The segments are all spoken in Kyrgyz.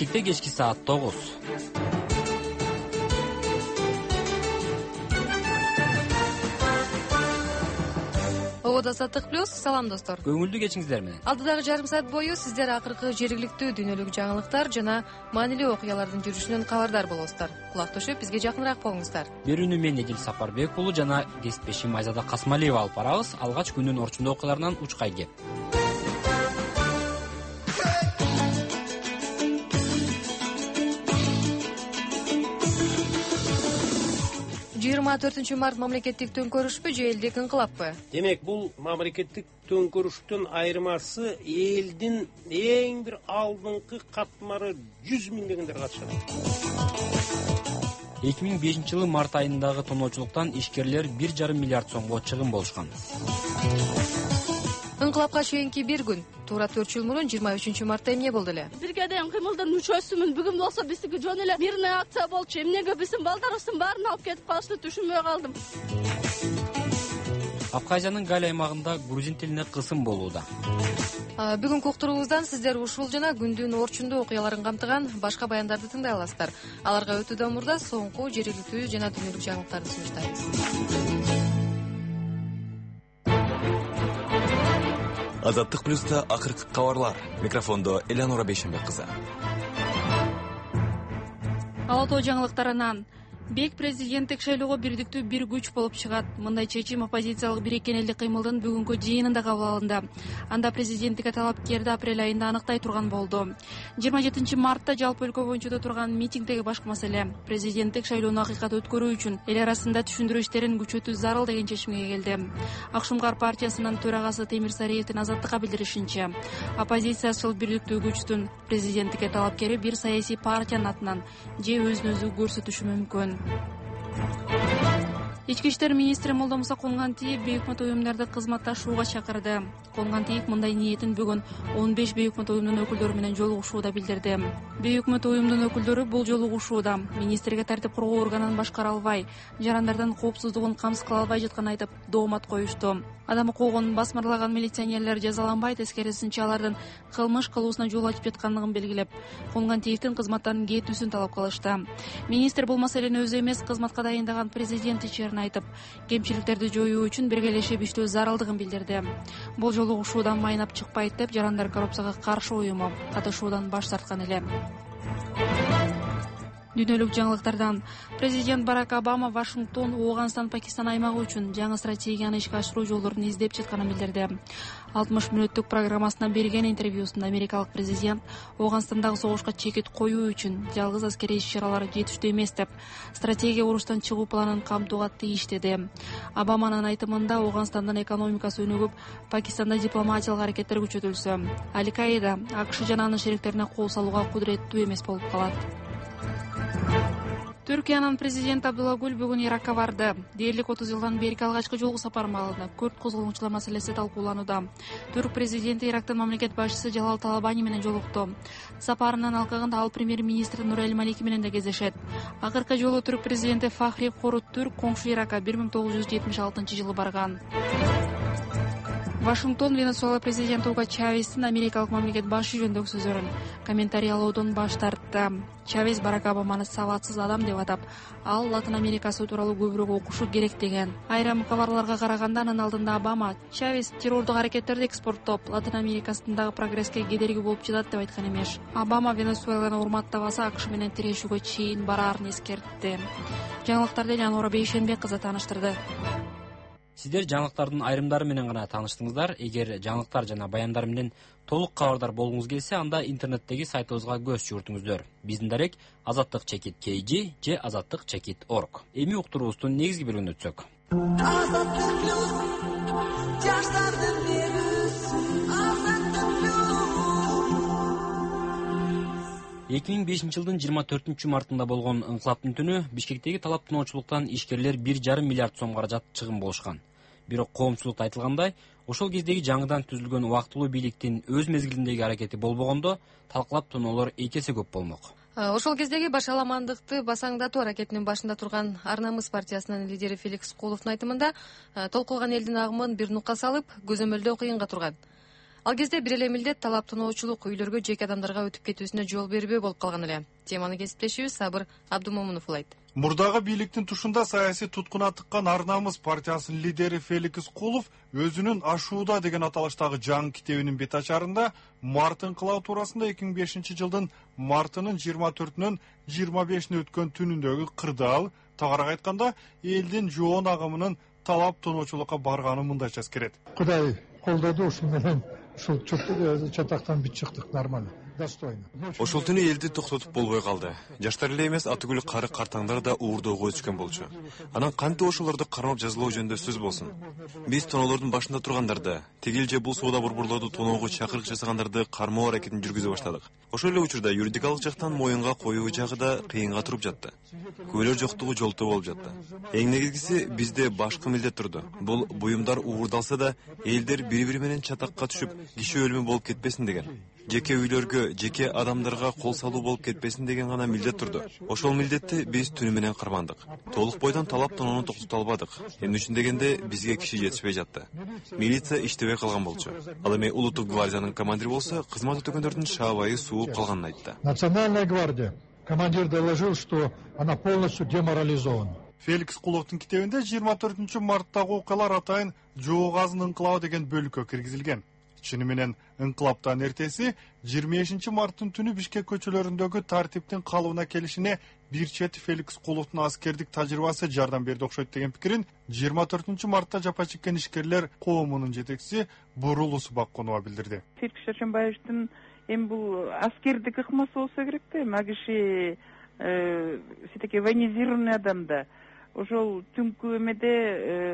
Бишкекте кечки саат 9. Ободо Азаттык плюс, салам достор. Көңүлдүү кечиңиздер менен. Алдыдагы жарым саат бою сиздер акыркы жергиликтүү дүйнөлүк жаңылыктар жана маанилүү окуялардын жүрүшүнөн кабардар болосуздар. Кулак түшүп, бизге жакыныраак болуңуздар. Берүүнү мен Эдил Сапарбек уулу жана кесиптешим Айзада Касмалиева алып барабыз. Алгач күндүн орчундуу окуяларынан учкай кеп. 24 март мамлекеттик төңкөрүшпү же элдик ыңкылаппы? Демек, бул мамлекеттик төңкөрүштүн айырмасы элдин эң бир алдыңкы катмары 100 миңдегендер катышат. 2005 жылы март айындагы тоноочулуктан ишкерлер 1,5 миллиард сомго чыгым болушкан. Ыңкылапка чейинки бир күн, туура 4 жыл мурун 23 мартта эмне болду эле? Бирге дейин кыймылдын мүчөсүмүн. Бүгүн болсо биздики жөн эле мирный акция болчу. Эмнеге биздин балдарыбыздын баарын алып кетип калышты, түшүнбөй калдым. Абхазиянын Галь аймагында грузин тилине кысым болууда. Бүгүнкү уктуруубуздан сиздер ушул жана күндүн орчундуу окуяларын камтыган башка баяндарды тыңдай аласыздар. Аларга өтүүдөн мурда соңку жергиликтүү жана дүйнөлүк жаңылыктарды сунуштайбыз. Азаттык плюста акыркы кабарлар. Микрофондо Элеонора Бейшенбек кызы. Алатоо жаңылыктарынан Бек президенттик шайлоого бирдиктүү бир күч болуп чыгат. Мындай чечим оппозициялык бириккен элдик кыймылдын бүгүнкү жыйынында кабыл алынды. Анда президенттикке талапкерди апрель айында аныктай турган болду. 27 мартта жалпы өлкө боюнча турган митингдеги башкы маселе президенттик шайлоону акыйкат өткөрүү үчүн эл арасында түшүндүрүү иштерин күчөтүү зарыл деген чечимге келди. Ак Шумкар партиясынын төрагасы Темир Сариевдин Азаттыкка билдиришинче, оппозициячыл бирдиктүү күчтүн президенттикке талапкери бир саясий партиянын атынан же өзүн өзү көрсөтүшү мүмкүн. Ички иштер министри Молдомуса Конгантиев бейөкмөт уюмдарды кызматташууга чакырды. Конгантиев мындай ниетин бүгүн 15 бейөкмөт уюмдун өкүлдөрү менен жолугушууда билдирди. Бейөкмөт уюмдун өкүлдөрү бул жолугушууда министрге тартип коргоо органын башкара албай, жарандардын коопсуздугун камсыз кыла албай жатканын айтып доомат коюшту. Адам укугун басмырлаган милиционерлер жазаланбай, тескерисинче алардын кылмыш кылуусуна жол ачып жаткандыгын белгилеп, Конгантиевдин кызматтан кетүүсүн талап кылышты. Министр бул маселени өзү эмес, кызматка дайындаган президент ичерин айтып, кемчиликтерди жоюу үчүн биргелешип иштөө зарылдыгын билдирди. Бул жолугушуудан майнап чыкпайт деп Жарандар коррупцияга каршы уюму катышуудан баш тарткан эле. Дүйнөлүк жаңылыктардан президент Барак Обама Вашингтон, Ооганстан, Пакистан аймагы үчүн жаңы стратегияны ишке ашыруу жолдорун издеп жатканын билдирди. 60 мүнөттүк программасына берген интервьюсунда америкалык президент Ооганстандагы согушка чекит коюу үчүн жалгыз аскерий иш-чаралар жетиштүү эмес деп, стратегия уруштан чыгуу планын камтууга тийиштеди. Обаманын айтымында Ооганстандын экономикасы өнүгүп, Пакистанда дипломатиялык аракеттер күчөтүлсө, Аль-Каида АКШ жана анын шериктерине кол салууга кудуреттүү эмес болуп калат. Түркиянын президенти Абдулла Гүл бүгүн Иракка барды. Дээрлик 30 жылдан берки алгачкы жолку сапар маалында күрд козголгунчулар маселеси талкууланууда. Түрк президенти Ирактын мамлекет башчысы Жалал Талабани менен жолукту. Сапарынын алкагында ал премьер-министр Нурали Малики менен да кездешет. Акыркы жолу түрк президенти Фахри Хорут Түрк коңшу Иракка 1976 жылы барган. Вашингтон Венесуэла президенти Уго Чавестин америкалык мамлекет башы жөнүндөгү сөздөрүн комментариялоодон баш тартты. Чавес Барак Обаманы сабатсыз адам деп атап, ал Латын Америкасы тууралуу көбүрөөк окушу керек деген. Айрым кабарларга караганда анын алдында Обама Чавес террордук аракеттерди экспорттоп, Латын Америкасындагы прогресске кедерги болуп жатат деп айткан эмес. Обама Венесуэланы урматтабаса АКШ менен тирешүүгө чейин бараарын эскертти. Жаңылыктарды Элеонора Бейшенбек кызы тааныштырды. Сиздер жаңылыктардын айрымдары менен гана тааныштыңыздар. Эгер жаңылыктар жана баяндар менен толук кабардар болгуңуз келсе, анда интернеттеги сайтыбызга көз жүгүртүңүздөр. Биздин дарек azattik.kg же azattik.org. Эми уктуруубуздун негизги бөлүгүнө өтсөк. 2005 жылдын 24 мартында болгон ыңкылаптын түнү Бишкектеги талаптоочулуктан ишкерлер 1,5 миллиард сом каражат чыгым болушкан. Бирок коомчулукта айтылгандай, ошол кездеги жаңыдан түзүлгөн убактылуу бийликтин өз мезгилиндеги аракети болбогондо, талкалап тоноолор 2 эсе көп болмок. Ошол кездеги башаламандыкты басаңдатуу аракетинин башында турган Арнамыс партиясынын лидери Феликс Куловдун айтымында толкулган элдин агымын бир нукка салып, көзөмөлдөө кыйынга турган. Ал кезде бир эле милдет талаптоочулук үйлөргө жеке адамдарга өтүп кетүүсүнө жол бербөө болуп калган эле. Теманы кесиптешибиз Сабыр Абдумомунов улайт. Мурдагы бийликтин тушунда саясий туткуна тыккан Ар намыс партиясынын лидери Феликс Кулов өзүнүн Ашууда деген аталыштагы жаңы китебинин бет ачарында март инкылабы туурасында 2005 жылдын мартынын 24-нөн 25-ине өткөн түнүндөгү кырдаал, тагыраак айтканда элдин жоон агымынын талап тоноочулукка барганын мындайча эскерет. Кудай колдоду, ушул менен ушул чатактан бүт чыктык, нормально. Ошол түнү элди токтотуп болбой калды. Жаштар эле эмес, атүгүл кары картаңдар да уурдоого өчкөн болчу. Анан кантип ошолорду кармап жазалоо жөнүндө сөз болсун. Биз тоноолордун башында тургандарды, тигил же бул соода борборлорду тоноого чакырык жасагандарды кармоо аракетин жүргүзө баштадык. Ошол эле учурда юридикалык жактан моюнга коюу жагы да кыйынга туруп жатты. Күбөлөр жоктугу жолтоо болуп жатты. Эң негизгиси бизде башкы милдет турду. Бул буюмдар уурдалса да элдер бири-бири менен чатакка түшүп, киши өлүмү болуп кетпесин деген. Жеке үйлөргө, жеке адамдарга кол салуу болуп кетпесин деген гана милдет турду. Ошол милдетти биз түнү менен кармандык. Толук бойдон талап тоноону токтото албадык. Эмне үчүн дегенде бизге киши жетишпей жатты. Милиция иштебей калган болчу. Ал эми улуттук гвардиянын командири болсо, кызмат өтөгөндөрдүн шаабайы сууп калганын айтты. Национальная гвардия. Командир доложил, что она полностью деморализована. Феликс Куловдун китебинде 24 марттагы окуялар атайын Жоогазын инкылабы деген бөлүккө киргизилген. Чыны менен инкылаптан эртеси 25 марттын түнү Бишкек көчөлөрүндөгү тартиптин калыбына келишине бир чети Феликс Куловдун аскердик тажрыйбасы жардам берди окшойт деген пикирин 24 мартта жапа чеккен ишкерлер коомунун жетекчиси Бурул Усубакунова билдирди. Феликс Шаршенбаевдин эми бул аскердик ыкмасы болсо керек да, эми киши все-таки военизированный адам да. Ошол түнкү эмеде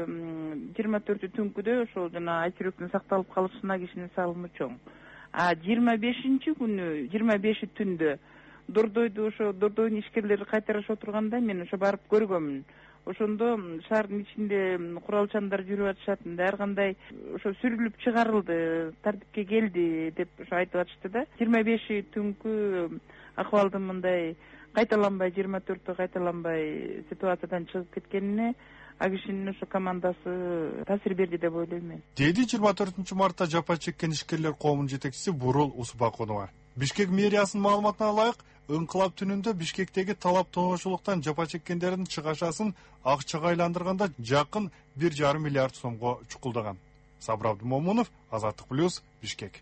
24 түнкүдө ошол жана айчүрөктүн сакталып калышына кишинин салымы чоң. А 25 күнү, 25 түндө Дордойду ошо Дордойдун ишкерлери кайтарыш отурганда мен ошо барып көргөмүн. Ошондо шаардын ичинде куралчандар жүрүп атышат, ар кандай ошо сүрүлүп чыгарылды, тартипке келди деп ошо айтып атышты да. 25 түнкү акыбалдын мындай кайталанбай, 24-тө кайталанбай ситуациядан чыгып кеткенине кишинин ошо командасы таасир берди деп ойлойм мен. Деди 24 мартта жапа чеккен ишкерлер коомунун жетекчиси Бурул Усубакунова. Бишкек мэриясынын маалыматына ылайык, инкылап түнүндө Бишкектеги талап тоноочулуктан жапа чеккендердин чыгашасын акчага айландырганда жакын 1,5 миллиард сомго чукулдаган. Сабыр Абдумомунов, Азаттык плюс, Бишкек.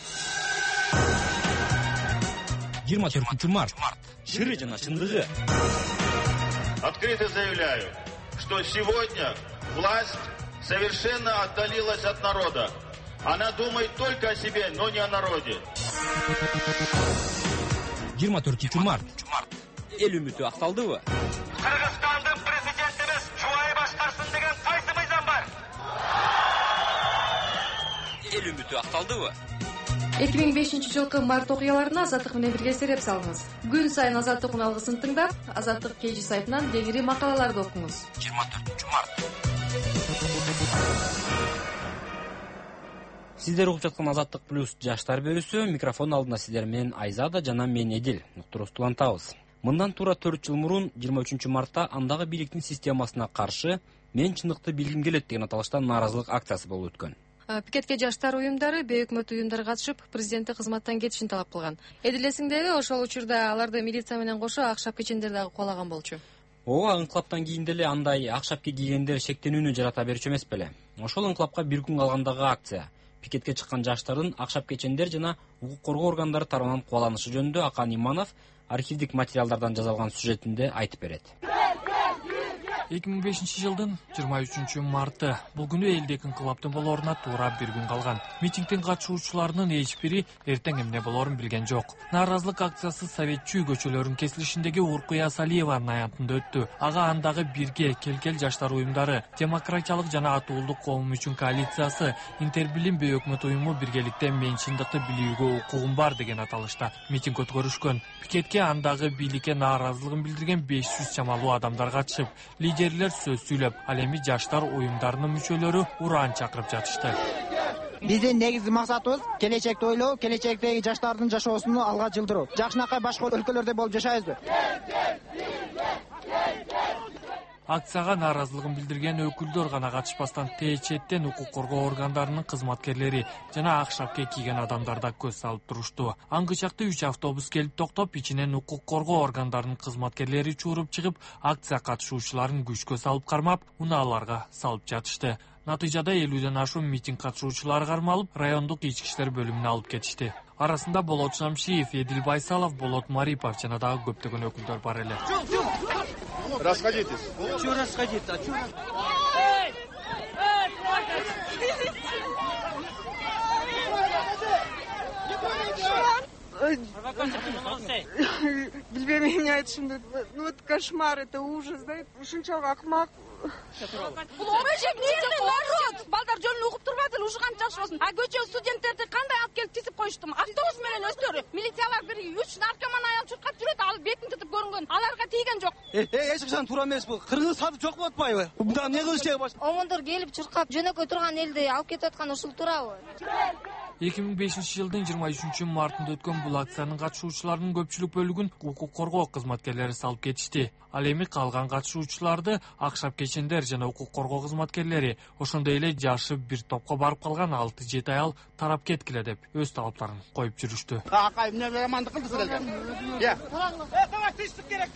24 март. Шыры жана чындыгы. Открыто заявляю, что сегодня власть совершенно отдалилась от народа. Она думает только о себе, но не о народе. 24 март. Эл үмүтү акталдыбы? Кыргызстандын президенти эмес, жубайы башкарсын деген кайсы мыйзам бар? Эл үмүтү акталдыбы? 2005 жылкы март окуяларына Азаттык менен бирге сереп салыңыз. Күн сайын Азаттыктын алгысын тыңдап, Азаттык KG сайтынан дегири макалаларды окуңуз. 24 март. Сиздер угуп жаткан Азаттык плюс жаштар бөлүсү, микрофон алдында сиздер менен Айзада жана мен Эдил уктурубузду улантабыз. Мындан туура 4 жыл мурун 23 мартта андагы бийликтин системасына каршы "Мен чындыкты билгим келет" деген аталышта нааразылык акциясы болуп өткөн. Пикетке жаштар уюмдары, бейөкмөт уюмдар катышып, президенттин кызматтан кетишин талап кылган. Эдилесиңдеби, ошол учурда аларды милиция менен кошо ак шапкичендер дагы куалаган болчу. Ооба, инкылаптан кийин деле андай ак шапки кийгендер шектенүүнү жарата берчү эмес беле. Ошол инкылапка бир күн калгандагы акция пикетке чыккан жаштардын ак шапкичендер жана укук коргоо органдары тарабынан кубаланышы жөнүндө Акан Иманов архивдик материалдардан жазылган сюжетинде айтып берет. 2005 жылдын 23 марты бул күнү элдеки инкылаптын болоруна туура бир күн калган. Митингдин катышуучуларынын эч бири эртең эмне болорун билген жок. Нааразылык акциясы Советчүү көчөлөрүнүн кесилишиндеги Уркуя Салиеванын аянтында өттү. Ага андагы бирге келкел жаштар уюмдары, демократиялык жана атуулдук коом үчүн коалициясы, Интербилим бейөкмөт уюму биргеликте "Мен чындыкты билүүгө укугум бар" деген аталышта митинг өткөрүшкөн. Пикетке андагы бийликке нааразылыгын билдирген 500 чамалуу адамдар катышып, лидерлер сөз сүйлөп, ал эми жаштар уюмдарынын мүчөлөрү ураан чакырып жатышты. Биздин негизги максатыбыз келечекти ойлоо, келечектеги жаштардын жашоосун алга жылдыруу. Жакшынакай башка өлкөлөрдө болуп жашайбызбы? Акцияга нааразылыгын билдирген өкүлдөр гана катышпастан четтен укук коргоо органдарынын кызматкерлери жана ак шапка кийген адамдар да көз салып турушту. Аңгычакта 3 автобус келип токтоп, ичинен укук коргоо органдарынын кызматкерлери чууруп чыгып, акция катышуучуларын күчкө салып кармап, унааларга салып жатышты. Натыйжада 50ден ашуун митинг катышуучулары кармалып, райондук ички иштер бөлүмүнө алып кетишти. Арасында Болот Шамшиев, Эдил Байсалов, Болот Марипов жана дагы көптөгөн өкүлдөр бар эле. Расходитесь. Чего расходиться? Билбейм, эмне айтышымды. Ну это кошмар, это ужас, да? Ушунчалык акмак. Бул обежек нерде народ. Балдар жөнүн угуп турбады, ушу канча жакшы болсун. А көчө студенттерди кандай алып келип тизип коюштум? Автобус менен өздөрү. Милициялар бир 3 наркоман аял чуркап жүрөт, ал бетин тутуп көрүнгөн. Аларга тийген жок. Эч качан туура эмес бул. Кыргыз саты жок болуп атпайбы? Мында эмне кылыш керек баш? Омондор келип чуркап жөнөкөй турган элди алып кетип аткан ушул туурабы? 2005-жылдын 23-мартында өткөн бул акциянын катышуучуларынын көпчүлүк бөлүгүн укук коргоо кызматкерлери салып кетишти. Ал эми калган катышуучуларды ак шапкечендер жана укук коргоо кызматкерлери, ошондой эле жашы бир топко барып калган 6-7 аял тарап кеткиле деп өз талаптарын коюп жүрүштү. Акай эмне жамандык кылды силерге? Давай тынчтык керек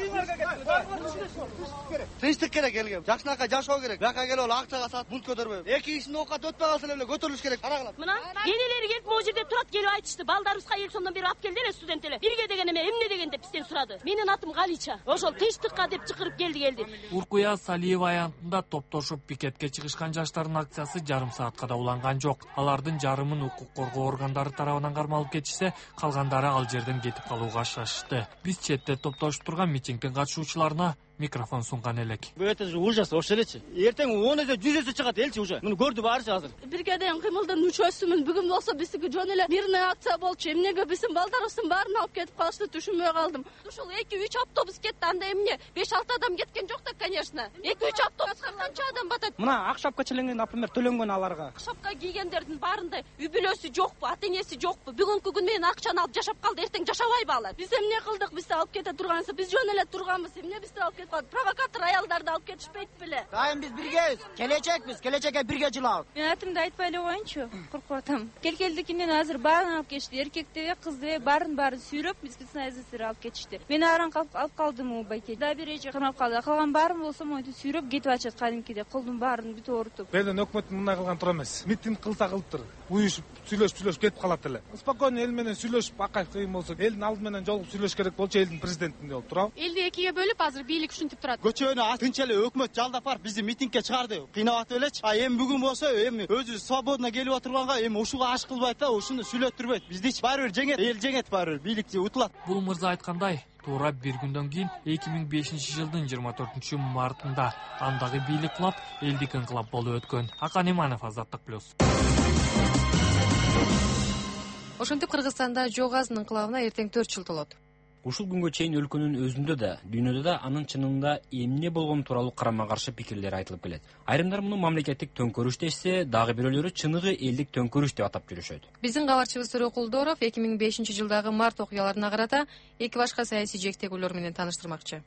деп. Тынчтык керек элге. Жакшынакай жашоо керек. Бияка келип ал акчага сатып бул көтөрбөй. Эки кишинин оокаты өтпөй калса эле көтөрүлүш керек. Карагыла. Мына энелери келип могу жерде турат, келип айтышты. Балдарыбызга эл сомдон бери алып келди эле студент эле. Бирге деген эме эмне деген деп бизден сурады. Менин атым Галича. Ошол тынчтыкка деп чакырып келди. Уркуя Салиева аянтында топтошуп пикетке чыгышкан жаштардын акциясы жарым саатка да уланган жок. Алардын жарымын укук коргоо органдары тарабынан кармалып кетишсе, калгандары ал жерден кетип калууга шашышты. Биз четте топтошуп турган митингдин катышуучуларына микрофон сунган элек. Это же ужас, ошол элечи. Эртең 10 эсе 100 эсе чыгат элчи уже. Муну көрдү баарычы азыр. Биргеден кыймылдын үчөөсүмүн. Бүгүн болсо биздики жөн эле мирный акция болчу. Эмнеге биздин балдарыбыздын баарын алып кетип калышты, түшүнбөй калдым. Ушул 2-3 автобус кетти, анда эмне? 5-6 адам кеткен жок да, конечно. 2-3 автобуска канча адам батат? Мына ак шапкачылыгын, например, төлөнгөн аларга. Ак шапка кийгендердин баарында үй бүлөсү жокпу, ата энеси жокпу? Бүгүнкү күн менен акчаны алып жашап калды, эртең жашабайбы алар? Биз эмне кылдык? Бизди алып кете тургансы, биз жөн эле турганбыз. Эмне бизди алып кетип калды? Провокатор аялдарды алып кетишпейт беле? Дайым биз биргебиз. Келечекпиз, келечекке бирге жылабыз. Мен атымды айтпай эле коеюнчу, куркуп атам. Келкелдикинен азыр баарын алып кетишти. Эркектеби, кыздыбы, баарын сүйрөп, специалисттер алып кетишти. Мен аран алып калдым у байке. Да бир эже кармап калды. Калган баарын болсо монтип сүйрөп кетип атышат кадимкидей. Кылдым баарын бүт оорутуп. Беден өкмөттүн мындай кылган туура эмес. Митинг кылса кылыптыр. Уюшуп, сүйлөшүп кетип калат эле. Спокойно эл менен сүйлөшүп, акай кыйын болсо, элдин алды менен жолугуп сүйлөш керек болчу, элдин президентинде болуп туурабы? Элди экиге бөлүп азыр бийлик ушинтип турат. Көчөнү тынч эле өкмөт жалдап барып бизди митингге чыгарды. Кыйнап атып элечи. А эми бүгүн болсо, эми өзү свободно келип отурганга эми ушуга аш кылбайт да, ушуну сүйлөттүрбөйт. Биздичи баары бир жеңет, эл жеңет баары бир, бийликчи утулат. Бул мырза айткандай, туура бир күндөн кийин 2005-жылдын 24-мартында андагы бийлик кулап, элдик инкылап болуп өткөн. Акан Иманов, Азаттык плюс. Ошентип Кыргызстанда жоо газынын инкылабына эртең 4 жыл толот. Ушул күнгө чейин өлкөнүн өзүндө да, дүйнөдө да анын чынында эмне болгону тууралуу карама-каршы пикирлер айтылып келет. Айрымдар муну мамлекеттик төңкөрүш дешсе, дагы бирөөлөрү чыныгы элдик төңкөрүш деп атап жүрүшөт. Биздин кабарчыбыз Төрө Кулдоров 2005-жылдагы март окуяларына карата эки башка саясий жектегүүлөр менен тааныштырмакчы.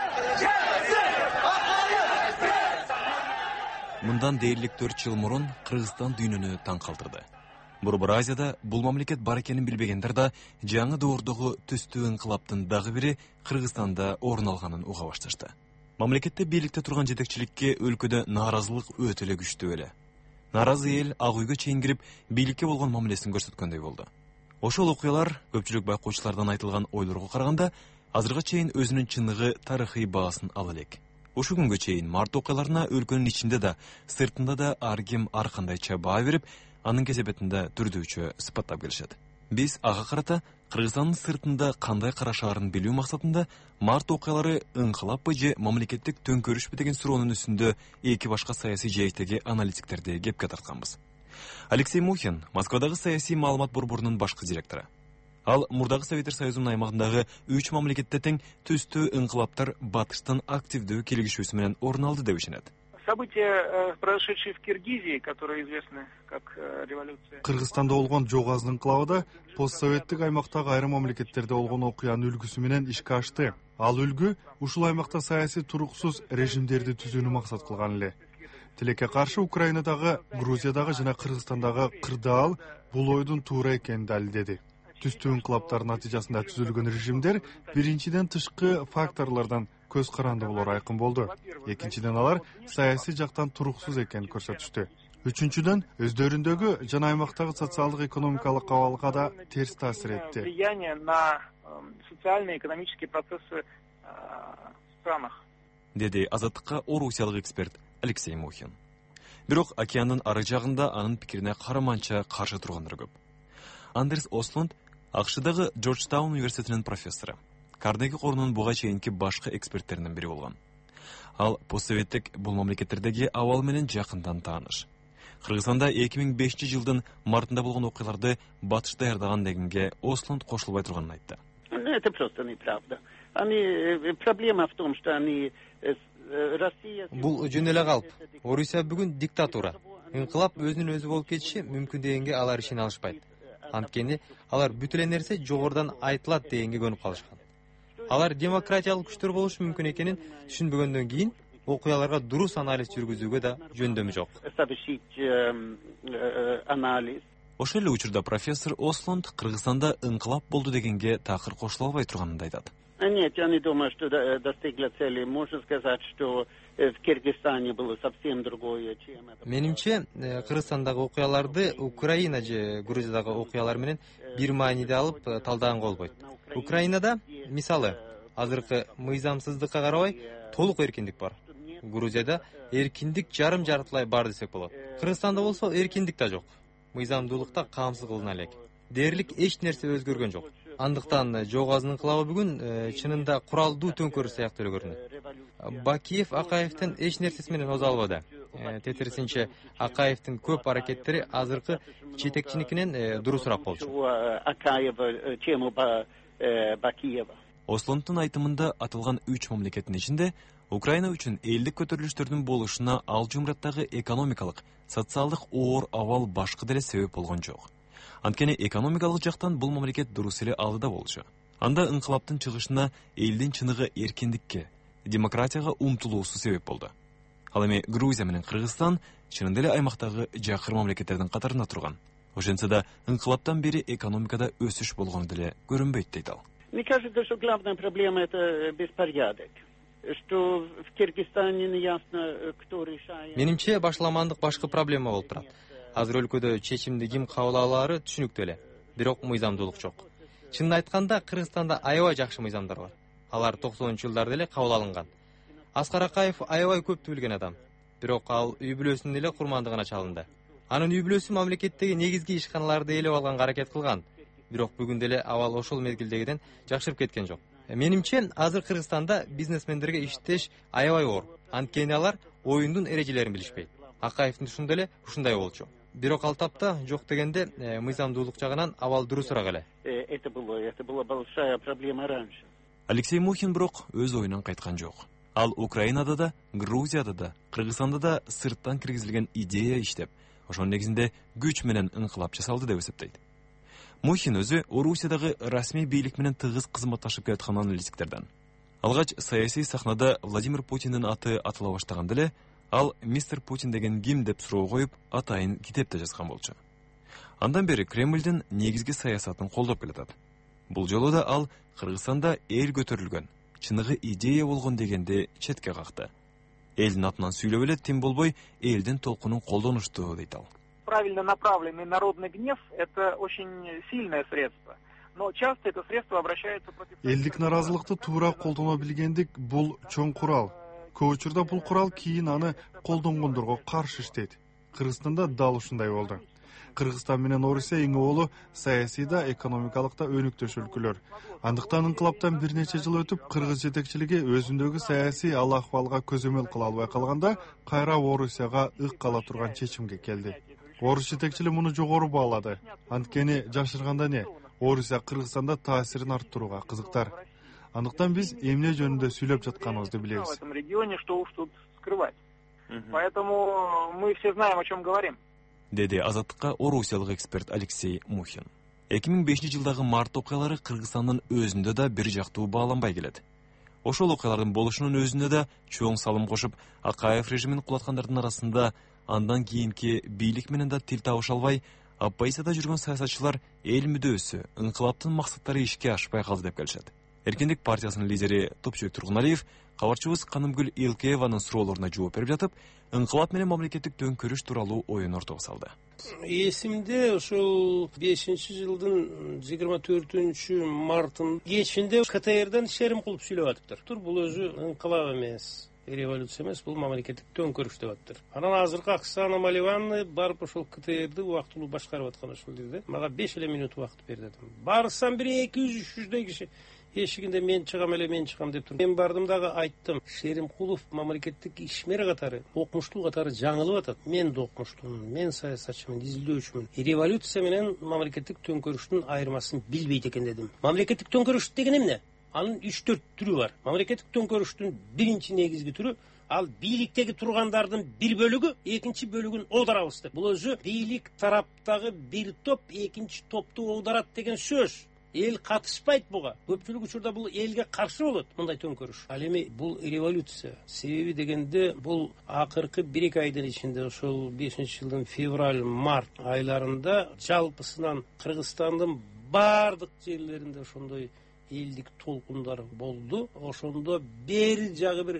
Мындан дээрлик 4 жыл мурун Кыргызстан дүйнөнү таң калтырды. Борбор Азияда бул мамлекет бар экенин билбегендер да жаңы доордогу түстүү инкылаптын дагы бири Кыргызстанда орун алганын уга башташты. Мамлекетте бийликте турган жетекчиликке өлкөдө нааразылык өтө эле күчтүү эле. Нааразы эл ак үйгө чейин кирип, бийликке болгон мамилесин көрсөткөндөй болду. Ошол окуялар көпчүлүк байкоочулардан айтылган ойлорго караганда азырга чейин өзүнүн чыныгы тарыхый баасын ала элек. Ошол күнгө чейин март окуяларына өлкөнүн ичинде да, сыртында да ар ким ар кандайча баа берип, анын кесепетинде түрдүүчө сыпаттап келишет. Биз ага карата Кыргызстандын сыртында кандай карашаарын билүү максатында март окуялары инкылаппы же мамлекеттик төңкөрүшпү деген суроонун үстүндө эки башка саясий жээктеги аналитиктерди кепке тартканбыз. Алексей Мухин Москвадагы саясий маалымат борборунун башкы директору. Ал мурдагы Советтер Союзунун аймагындагы 3 мамлекетте тең түстүү инкылаптар батыштын активдүү киргишүүсү менен орун алды деп ишенет. События, произошедшие в Киргизии, которые известны как революция. Кыргызстанда болгон жоо газынын инкылабы да постсоветтик аймактагы айрым мамлекеттерде болгон окуянын үлгүсү менен ишке ашты. Ал үлгү ушул аймакта саясий туруксуз режимдерди түзүүнү максат кылган эле. Тилекке каршы Украинадагы, Грузиядагы жана Кыргызстандагы кырдаал бул ойдун туура экенин далилдеди. Түстүү инкылаптар натыйжасында түзүлгөн режимдер биринчиден тышкы факторлордон көз каранды болор айкын болду. Экинчиден алар саясий жактан туруксуз экенин көрсөтүштү. Үчүнчүдөн өздөрүндөгү жана аймактагы социалдык экономикалык абалга да терс таасир этти. Влияние на социально-экономические процессы в странах. Деди Азаттыкка орусиялык эксперт Алексей Мухин. Бирок океандын ары жагында анын пикирине караманча каршы тургандар көп. Андерс Ослунд АКШдагы Джорджтаун университетинин профессору. Карнеги корунун буга чейинки башкы эксперттеринин бири болгон. Ал постсоветтик бул мамлекеттердеги абал менен жакындан тааныш. Кыргызстанда 2005-жылдын мартында болгон окуяларды батыш даярдаган дегенге Ослунд кошулбай турганын айтты. Это просто неправда. Проблема в том, что они Бул жөн эле калп. Орусия бүгүн диктатура. Инкылап өзүнүн өзү болуп кетиши мүмкүн дегенге алар ишене алышпайт. Анткени алар бүт эле нерсе жогорудан айтылат дегенге көнүп калышкан. Алар демократиялык күчтөр болушу мүмкүн экенин түшүнбөгөндөн кийин окуяларга дурус анализ жүргүзүүгө да жөндөмү жок. Ошол эле учурда профессор Ослунд Кыргызстанда инкылап болду дегенге такыр кошула албай турганын айтат. Нет, я не думаю, что достигла цели. Можно сказать, что в Кыргызстане было совсем другое, чем это. Менимче, Кыргызстандагы окуяларды Украина же Грузиядагы окуялар менен бир мааниде алып талдаганга болбойт. Украинада, мисалы, азыркы мыйзамсыздыкка карабай толук эркиндик бар. Грузияда эркиндик жарым жартылай бар десек болот. Кыргызстанда болсо эркиндик да жок. Мыйзамдуулук да камсыз кылына элек. Дээрлик эч нерсе өзгөргөн жок. Андыктан Жоо газынын инкылабы бүгүн чынында куралдуу төңкөрүш сыяктуу эле көрүнөт. Бакиев Акаевдин эч нерсеси менен оза албады. Тетирисинче Акаевдин көп аракеттери азыркы жетекчиникинен дурусураак болчу. Ослундтун айтымында атылган 3 мамлекеттин ичинде Украина үчүн элдик көтөрүлүштөрдүн болушуна ал жумураттагы экономикалык, социалдык оор абал башкы деле себеп болгон жок. Анткени экономикалык жактан бул мамлекет дурус эле алдыда болчу. Анда инкылаптын чыгышына элдин чыныгы эркиндикке, демократияга умтулуусу себеп болду. Ал эми Грузия менен Кыргызстан чынында эле аймактагы жакыр мамлекеттердин катарында турган. Ошентсе да инкылаптан бери экономикада өсүш болгону деле көрүнбөйт дейт ал. Мне кажется, что главная проблема это беспорядок. Что в Кыргызстане не ясно, кто решает. Менимче башламандык башкы проблема болуп турат. Азыр өлкөдө чечимди ким кабыл алаары түшүнүктүү эле. Бирок мыйзамдуулук жок. Чынын айтканда Кыргызстанда аябай жакшы мыйзамдар бар. Алар 90-жылдарда эле кабыл алынган. Аскар Акаев аябай көптү билген адам. Бирок ал үй бүлөсүнүн эле курмандыгына чалынды. Анын үй бүлөсү мамлекеттеги негизги ишканаларды ээлеп алганга аракет кылган. Бирок бүгүн деле абал ошол мезгилдегиден жакшырып кеткен жок. Менимче азыр Кыргызстанда бизнесмендерге иштеш аябай оор. Анткени алар оюндун эрежелерин билишпейт. Акаевдин ушундай эле ушундай болчу. Бирок ал тапта жок дегенде мыйзамдуулук жагынан абал дурусураак эле. Это была большая проблема раньше. Алексей Мухин бирок өз оюнан кайткан жок. Ал Украинада да, Грузияда да, Кыргызстанда да сырттан киргизилген идея иштеп, ошонун негизинде күч менен инкылап жасалды деп эсептейт. Мухин өзү Орусиядагы расмий бийлик менен тыгыз кызматташып келаткан аналитиктерден. Алгач саясий сахнада Владимир Путиндин аты атыла баштаганда эле ал мистер Путин деген ким деп суроо коюп, атайын китепте жазган болчу. Андан бери Кремлдин негизги саясатын колдоп келатат. Бул жолу да ал Кыргызстанда эл көтөрүлгөн, чыныгы идея болгон дегенде четке какты. Элдин атынан сүйлөп эле тим болбой, элдин толкунун колдонушту дейт ал. Правильно направленный народный гнев – это очень сильное средство. Но часто это средство обращается против... Элдик наразылыкты туура колдоно билгендик бул чоң курал. Көп учурда бул курал кийин аны колдонгондорго каршы иштейт. Кыргызстанда дал ушундай болду. Кыргызстан менен Орусия эң оолу саясийда, экономикалыкта өнүктөш өлкөлөр. Андыктан инкылаптан бир нече жыл өтүп, кыргыз жетекчилиги өзүндөгү саясий ал-акыбалга көзөмөл кыла албай калганда, кайра Орусияга ык кала турган чечимге келди. Орус жетекчилиги муну жогору баалады. Анткени жашырганда не? Орусия Кыргызстанда таасирин арттырууга кызыктар. Андыктан биз эмне жөнүндө сүйлөп жатканыбызды билебиз. В этом регионе что уж тут скрывать. Поэтому мы все знаем, о чем говорим. Деди Азаттыкка орусиялык эксперт Алексей Мухин. 2005-жылдагы март окуялары Кыргызстандын өзүндө да бир жактуу бааланбай келет. Ошол окуялардын болушунун өзүнө да чоң салым кошуп, Акаев режимин кулаткандардын арасында андан кийинки бийлик менен да тил табыша албай, оппозицияда жүргөн саясатчылар эл мүдөөсү, ыңкылаптын максаттары ишке ашпай калды деп келишет. Эркиндик партиясынын лидери Топчубек Тургуналиев кабарчыбыз Канымгүл Илкееванын суроолоруна жооп берип жатып, ыңкылап менен мамлекеттик төңкөрүш тууралуу оюн ортого салды. Эсимде ошол 5-жылдын 24-мартын кечинде КТРден шерим кылып сүйлөп атыптыр. Бул өзү ыңкылап эмес, революция эмес, бул мамлекеттик төңкөрүш деп атыптыр. Анан азыркы Оксана Маливанна барып ошол КТРди убактылуу башкарып аткан ошол жерде. Мага 5 минут убакыт берди. Барсам бир 200-300 киши эшигинде мен чыгам деп туруп. Мен бардым дагы айттым. Шеримкулов мамлекеттик ишмер катары, окумуштуу катары жаңылып атат. Мен да окумуштуумун, мен саясатчымын, изилдөөчүмүн. Революция менен мамлекеттик төңкөрүштүн айырмасын билбейт экен дедим. Мамлекеттик төңкөрүш деген эмне? Анын 3-4 түрү бар. Мамлекеттик төңкөрүштүн биринчи негизги түрү ал бийликтеги тургандардын бир бөлүгү экинчи бөлүгүн оодарабыз деп. Бул өзү бийлик тараптагы бир топ экинчи топту оодарат деген сөз. Эл катышпайт буга. Көпчүлүк учурда бул элге каршы болот мындай төңкөрүш. Ал эми бул революция. Себеби дегенде бул акыркы 1-2 айдын ичинде ошол 5-жылдын февраль-март айларында жалпысынан Кыргызстандын бардык жерлеринде ошондой элдик толкундар болду. Ошондо бери жагы бир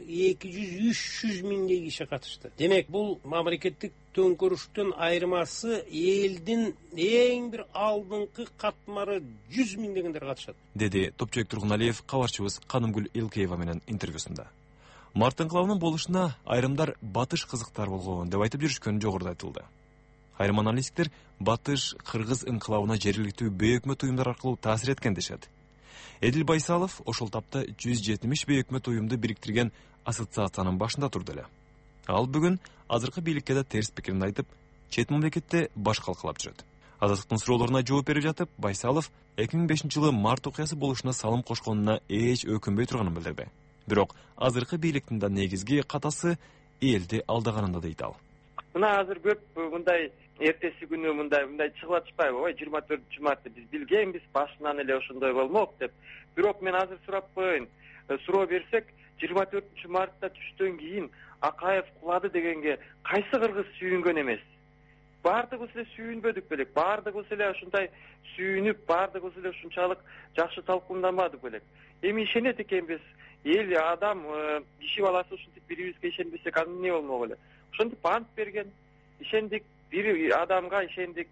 200-300 миңдей киши катышты. Демек бул мамлекеттик төңкөрүштүн айырмасы элдин эң бир алдыңкы катмары 100 миң дегендер катышат, деди Топчубек Тургуналиев кабарчыбыз Канымгүл Илкеева менен интервьюсунда. Март ыңкылабынын болушуна айрымдар батыш кызыктар болгон деп айтып жүрүшкөнү жогоруда айтылды. Айрым аналитиктер батыш кыргыз ыңкылабына жергиликтүү бейөкмөт уюмдар аркылуу таасир эткен дешет. Эдил Байсалов ошол тапта 170 бейөкмөт уюмду бириктирген ассоциациянын башында турду эле. Ал бүгүн азыркы бийликке да терс пикирин айтып, чет мамлекетте баш калкалап жүрөт. Азаттыктын суроолоруна жооп берип жатып, Байсалов 2005-жылы март окуясы болушуна салым кошконуна эч өкүнбөй турганын билдирди. Бирок азыркы бийликтин да негизги катасы элди алдаганын да дейт ал. Мына азыр көп мындай эртеси күнү мындай чыгып атышпайбы? Ой, 24-мартты биз билгенбиз, башынан эле ошондой болмок деп. Бирок мен азыр сурап коеюн. Суроо берсек, 24-мартта түштөн кийин Акаев кулады дегенге кайсы кыргыз сүйүнгөн эмес? Бардыгыбыз эле сүйүнбөдүк белек. Бардыгыбыз эле ушундай сүйүнүп, бардыгыбыз эле ушунчалык жакшы талкуунданбадык белек. Эми ишенет экенбиз. Эл адам, киши баласы ушинтип бирибизге ишенбесек, аны эмне болмок эле? Ошентип ант берген, ишендик, бир адамга ишендик,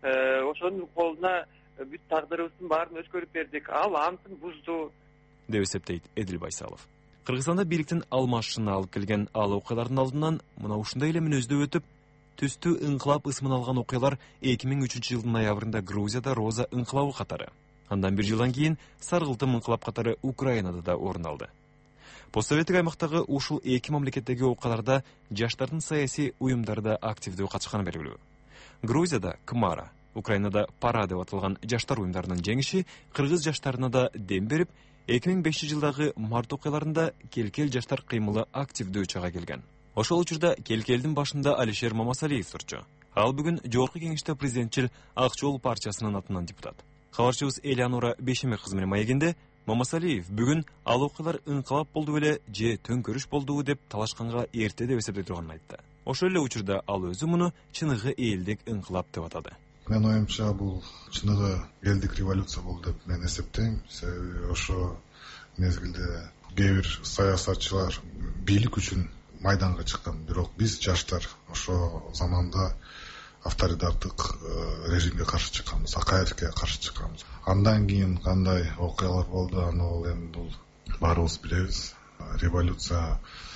ошонун колуна бүт тагдырыбыздын баарын өткөрүп бердик. Ал антын бузду, деп эсептейт Эдил Байсалов. Кыргызстанда бийликтин алмашышына алып келген ал окуялардын алдынан мына ушундай эле мүнөздө өтүп, түстүү ыңкылап ысмын алган окуялар 2003-жылдын ноябрында Грузияда Роза ыңкылабы катары. Андан бир жылдан кийин Саргылтым ыңкылап катары Украинада да орун алды. Постсоветтик аймактагы ушул эки мамлекеттеги окуяларда жаштардын саясий уюмдары да активдүү катышканы белгилүү. Грузияда Кмара, Украинада Пара деп аталган жаштар уюмдарынын жеңиши кыргыз жаштарына да дем берип, 2005-жылдагы март окуяларында келкел жаштар кыймылы активдүү чага келген. Ошол учурда келкелдин башында Алишер Мамасалиев турчу. Ал бүгүн жогорку кеңеште президентчил Ак жол партиясынын атынан депутат. Кабарчыбыз Элеонора Бешемер кызы менен маегинде Мамасалиев бүгүн ал окуялар ыңкылап болду беле же төңкөрүш болду деп талашканга эрте деп эсептей турганын айтты. Ошол эле учурда ал өзү муну чыныгы элдик ыңкылап деп атады. Мен оюмча бул чыныгы элдик революция болду деп мен эсептейм. Себеби ошо мезгилде кээ бир саясатчылар бийлик үчүн майданга чыккан, бирок биз жаштар ошо заманда авторитардык режимге каршы чыкканбыз, Акаевке каршы чыкканбыз. Андан кийин кандай окуялар болду, аны ол эми бул баарыбыз билебиз. Революция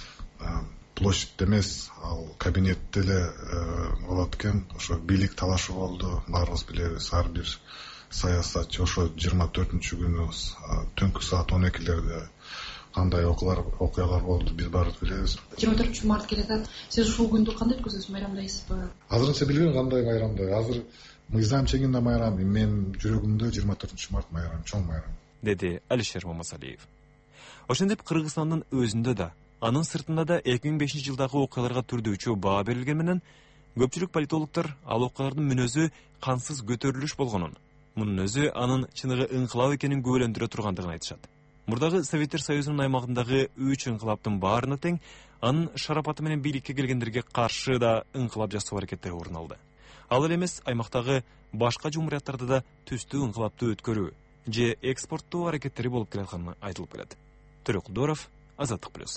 площадьте эмес, ал кабинетте эле болот экен. Ошо бийлик талашы болду, баарыбыз билебиз. Ар бир саясатчы ошо 24-күнү түнкү саат 12-лерде кандай окуялар болду, биз баарыбыз билебиз. 24-март келатат. Сиз ушул күндү кандай өткөзөсүз, майрамдайсызбы? Азырынча билбейм кандай майрамдай. Азыр мыйзам чегинде майрам, мен жүрөгүмдө 24-март майрам, чоң майрам, деди Алишер Мамасалиев. Ошентип Кыргызстандын өзүндө да, анын сыртында да 2005-жылдагы окуяларга түрдүүчү баа берилген менен көпчүлүк политологдор ал окуялардын мүнөзү кансыз көтөрүлүш болгонун, мунун өзү анын чыныгы ыңкылап экенин күбөлөндүрө тургандыгын айтышат. Мурдагы Советтер Союзунун аймагындагы 3 ыңкылаптын баарына тең анын шарапаты менен бийликке келгендерге каршы да ыңкылап жасоо аракеттери орун алды. Ал эле эмес аймактагы башка жумурияттарда да түстүү ыңкылапты өткөрүү же экспорттоо аракеттери болуп келатканы айтылып келет. Төрөкулдоров, Азаттык плюс.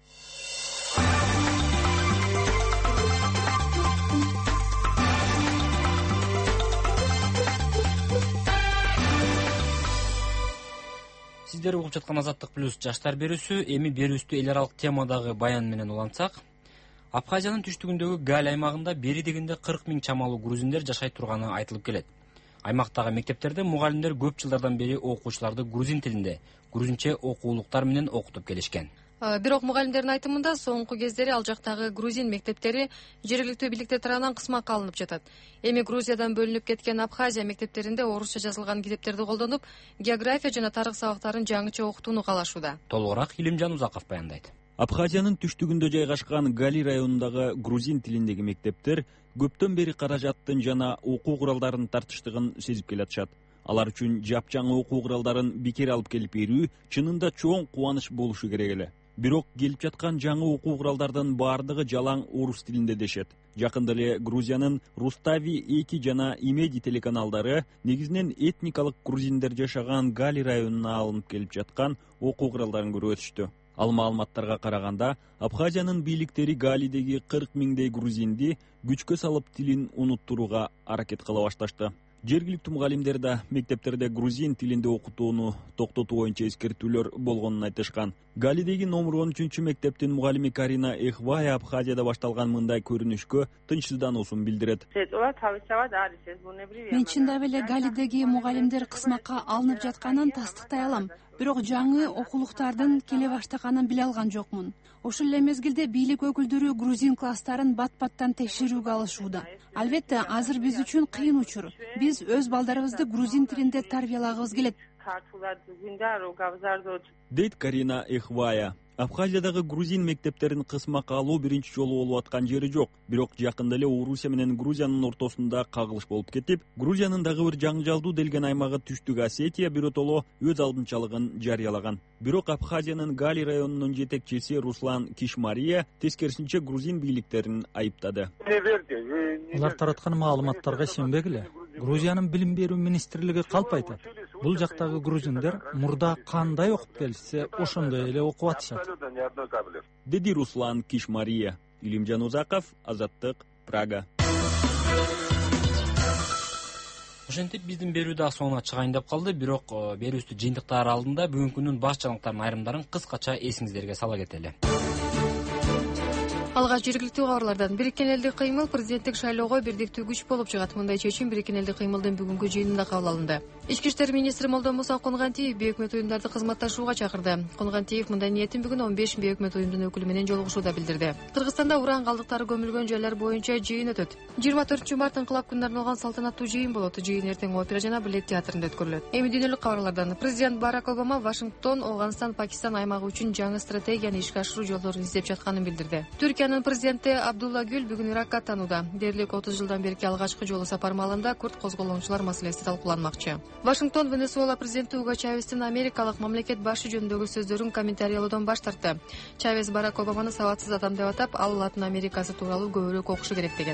Сиздер угуп жаткан Азаттык плюс жаштар берүүсү. Эми берүүстү эл аралык темадагы баян менен улантсак, Абхазиянын түштүгүндөгү Гали аймагында бери дегенде 40 000 чамалуу грузиндер жашай турганы айтылып келет. Аймактагы мектептерде мугалимдер көп жылдардан бери окуучуларды грузин тилинде, грузинче окуулуктар менен окутуп келишкен. Бирок мугалимдердин айтымында соңку кездери ал жактагы грузин мектептери жергиликтүү бийликтер тарабынан кысмакка алынып жатат. Эми Грузиядан бөлүнүп кеткен Абхазия мектептеринде орусча жазылган китептерди колдонуп, география жана тарых сабактарын жаңыча окутууну каалашууда. Толугураак Илимжан Узаков баяндайт. Абхазиянын түштүгүндө жайгашкан Гали районундагы грузин тилиндеги мектептер көптөн бери каражаттын жана окуу куралдарынын тартыштыгын сезип келатышат. Алар үчүн жапжаңы окуу куралдарын бекер алып келип берүү чынында чоң кубаныч болушу керек эле. Бирок келип жаткан жаңы окуу куралдардын баардыгы жалаң орус тилинде дешет. Жакында эле Грузиянын Рустави-2 жана Имеди телеканалдары негизинен этникалык грузиндер жашаган Гали районуна алынып келип жаткан окуу куралдарын көрүп өтүштү. Ал маалыматтарга караганда, Абхазиянын бийликтери Галидеги 40 000 грузинди күчкө салып тилин унуттурууга аракет кыла башташты. Жергиликтүү мугалимдер да мектептерде грузин тилинде окутууну токтотуу боюнча эскертүүлөр болгонун айтышкан. Галидеги номер 13 мектептин мугалими Карина Эхвая Абхазияда башталган мындай көрүнүшкө тынчсыздануусун билдирет. Мен чындап эле Галидеги мугалимдер кысмакка алынып жатканын тастыктай алам. Бирок жаңы окуулуктардын келе баштаганын биле алган жокмун. Ошол эле мезгилде бийлик өкүлдөрү грузин класстарын бат-баттан текшерүүгө алышууда. Албетте, азыр биз үчүн кыйын учур. Биз өз балдарыбызды грузин тилинде тарбиялагыбыз келет. Дейт Карина Эхвая. Абхазиядагы грузин мектептерин кысмакка алуу биринчи жолу болуп аткан жери жок. Бирок жакында эле Орусия менен Грузиянын ортосунда кагылыш болуп кетип, Грузиянын дагы бир жаңжалдуу делген аймагы Түштүк Осетия биротоло өз алдынчалыгын жарыялаган. Бирок Абхазиянын Гали районунун жетекчиси Руслан Кишмария тескерисинче грузин бийликтерин айыптады. Алар тараткан маалыматтарга сенбегиле. Грузиянын билим берүү министрлиги калп айтат. Бул жактагы грузиндер мурда кандай окуп келишсе, ошондой эле окуп атышат. Деди Руслан Кишмария. Илимжан Узаков, Азаттык, Прага. Ошентип биздин берүү да соңуна чыгайын деп калды, бирок берүүбүздү жыйынтыктаар алдында бүгүнкүнүн баш жаңылыктарынын айрымдарын кыскача эсиңиздерге сала кетели. Алгач жергиликтүү кабарлардан Бириккен элдик кыймыл президенттик шайлоого бирдиктүү күч болуп чыгат. Мындай чечим Бириккен элдик кыймылдын бүгүнкү жыйынында кабыл алынды. Ички иштер министри Молдомуса Конгантиев бейөкмөт уюмдарды кызматташууга чакырды. Конгантиев мындай ниетин бүгүн 15 бейөкмөт уюмдун өкүлү менен жолугушууда билдирди. Кыргызстанда уран калдыктары көмүлгөн жайлар боюнча жыйын өтөт. 24 март ыңкылап күнүнө арналган салтанаттуу жыйын болот. Жыйын эртең опера жана балет театрында өткөрүлөт. Эми дүйнөлүк кабарлардан президент Барак Обама Вашингтон, Афганистан, Пакистан аймагы үчүн жаңы стратегияны ишке ашыруу жолдорун издеп жатканын билдирди. Түркиянын президенти Абдулла Гүл бүгүн Иракка аттанууда. Дээрлик 30 жылдан берки алгачкы жолу сапар маалында курд козголоочулар маселеси талкууланмакчы. Вашингтон Венесуэла президенти Уго Чавестин америкалык мамлекет башы жөнүндөгү сөздөрүн комментариялоодон баш тартты. Чавес Барак Обаманы сабатсыз адам деп атап, ал Латын Америкасы тууралуу көбүрөөк окушу керек деген.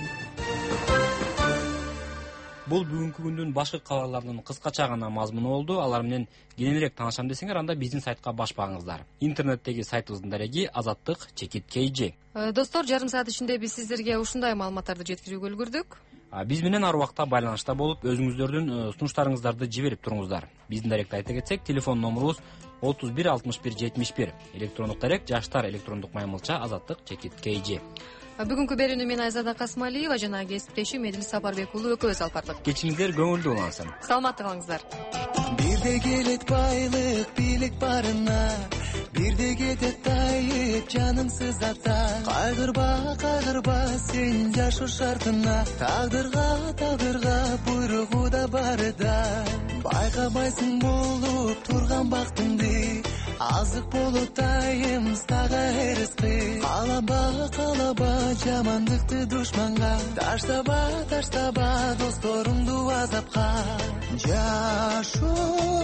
Бул бүгүнкү күндүн башкы кабарларынын кыскача гана мазмуну болду. Алар менен кененирээк таанышам десеңер, анда биздин сайтка баш багыңыздар. Интернеттеги сайтыбыздын дареги azattik.kg. Достор, жарым саат ичинде биз сиздерге ушундай маалыматтарды жеткирүүгө үлгүрдүк. Биз менен ар убакта байланышта болуп, өзүңүздөрдүн сунуштарыңыздарды жиберип туруңуздар. Биздин даректи айта кетсек, телефон номурубуз 31 61 71. Электрондук дарек жаштар электрондук маймылча azattik.kg. Бүгүнкү берүүнү мен Айзада Касмалиева жана кесиптешим Эдил Сапарбек уулу экөөбүз алып бардык. Кечиңиздер көңүлдүү улансын. Саламатты калыңыздар. Бирде келет байлык, бийлик барына, бирде кетет тайып жаның сызата. Кайгырба сен жашоо шартына, тагдырга буйругу да барда. Байкабайсың болуп турган бактыңды, азык болот айым стага эрискы. Калаба жамандыкты душманга, таштаба досторуңду азапка. Жашоо